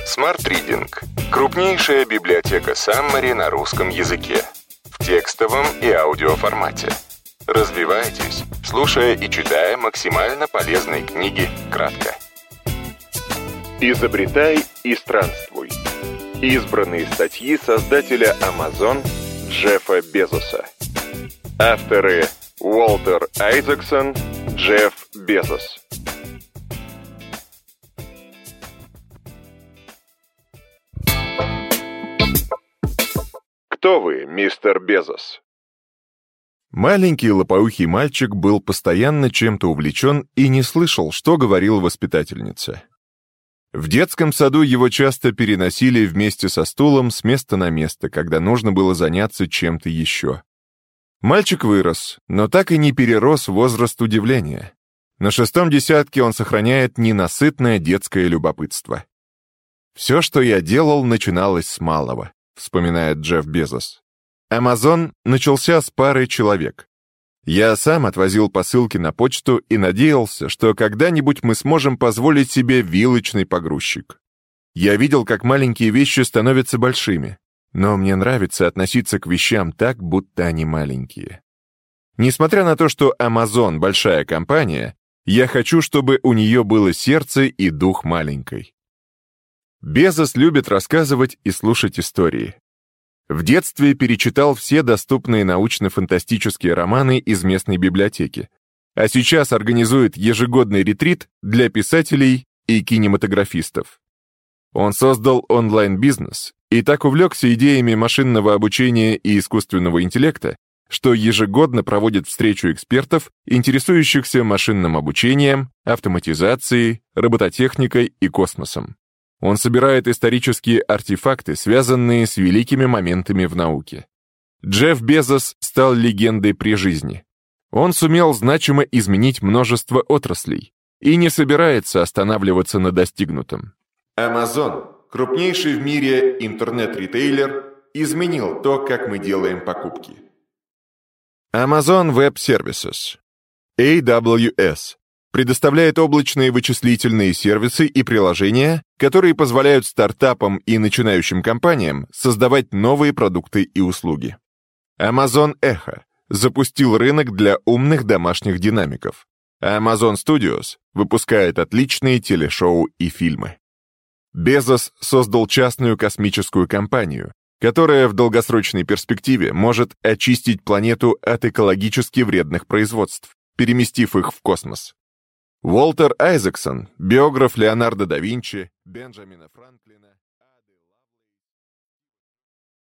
Smart Reading – крупнейшая библиотека Summary на русском языке. В текстовом и аудиоформате. Развивайтесь, слушая и читая максимально полезные книги кратко. Изобретай и странствуй. Избранные статьи создателя Amazon Джеффа Безоса. Авторы Уолтер Айзексон, Джефф Безос. Кто вы, мистер Безос? Маленький лопоухий мальчик был постоянно чем-то увлечен и не слышал, что говорила воспитательница. В детском саду его часто переносили вместе со стулом с места на место, когда нужно было заняться чем-то еще. Мальчик вырос, но так и не перерос возраст удивления. На 6-м десятке он сохраняет ненасытное детское любопытство. «Все, что я делал, начиналось с малого», — вспоминает Джефф Безос. Amazon начался с пары человек. Я сам отвозил посылки на почту и надеялся, что когда-нибудь мы сможем позволить себе вилочный погрузчик. Я видел, как маленькие вещи становятся большими, но мне нравится относиться к вещам так, будто они маленькие. Несмотря на то, что Amazon — большая компания, я хочу, чтобы у нее было сердце и дух маленькой. Безос любит рассказывать и слушать истории. В детстве перечитал все доступные научно-фантастические романы из местной библиотеки, а сейчас организует ежегодный ретрит для писателей и кинематографистов. Он создал онлайн-бизнес и так увлекся идеями машинного обучения и искусственного интеллекта, что ежегодно проводит встречу экспертов, интересующихся машинным обучением, автоматизацией, робототехникой и космосом. Он собирает исторические артефакты, связанные с великими моментами в науке. Джефф Безос стал легендой при жизни. Он сумел значимо изменить множество отраслей и не собирается останавливаться на достигнутом. Amazon, крупнейший в мире интернет-ритейлер, изменил то, как мы делаем покупки. Amazon Web Services, AWS, предоставляет облачные вычислительные сервисы и приложения, которые позволяют стартапам и начинающим компаниям создавать новые продукты и услуги. Amazon Echo запустил рынок для умных домашних динамиков, а Amazon Studios выпускает отличные телешоу и фильмы. Безос создал частную космическую компанию, которая в долгосрочной перспективе может очистить планету от экологически вредных производств, переместив их в космос. Уолтер Айзексон, биограф Леонардо да Винчи, Бенджамина Франклина.